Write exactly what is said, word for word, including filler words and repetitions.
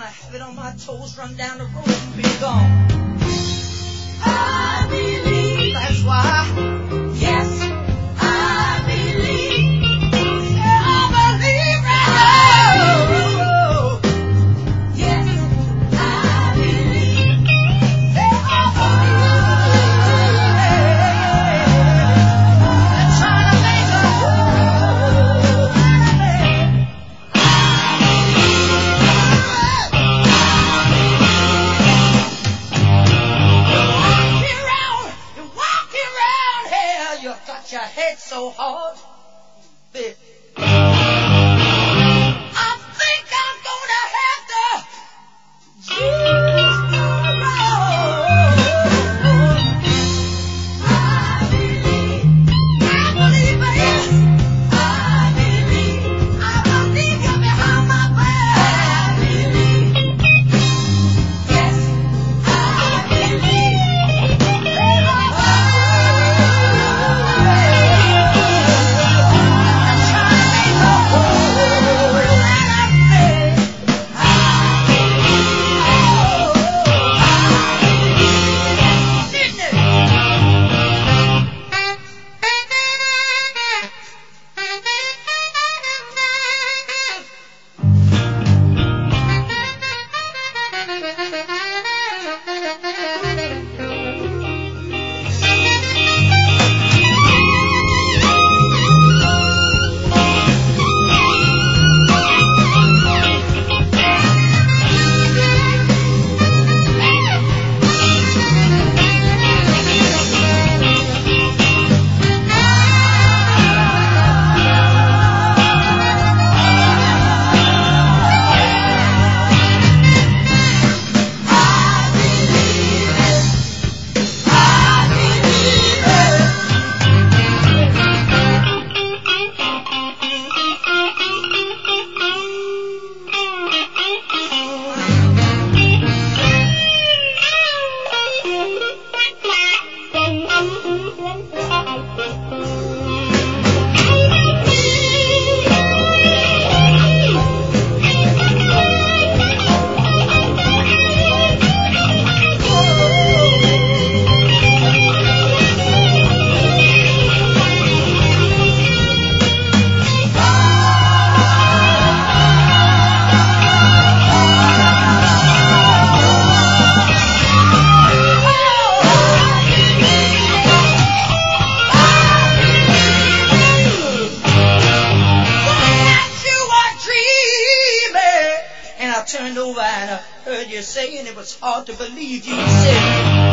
have it on my toes, run down the road and be gone. I believe. That's why. Yes, I believe. Yeah, I believe right now. Yes, I believe. Yeah, I believe. I'm trying to make a world out of it. Got your head so hard, baby. I think I'm gonna have to use the road. I believe, I believe, yes. I believe, I believe you're behind my back. I believe, yes. I believe. Turned over and I heard you saying it was hard to believe you said